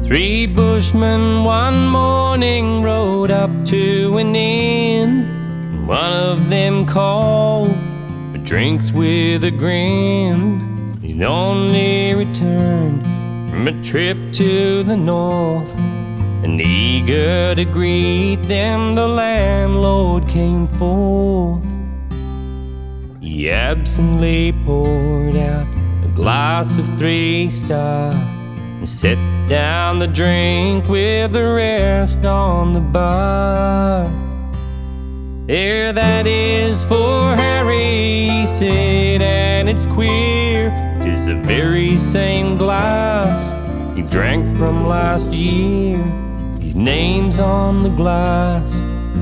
Three bushmen one morning rode up to an inn. One of them called for drinks with a grin. He'd only returned from a trip to the north, and eager to greet them the landlord came forth. He absently poured out a glass of 3-star and set down the drink with the rest on the bar. There, that is for Harry, he said, and it's queer, 'tis the very same glass he drank from last year. His name's on the glass,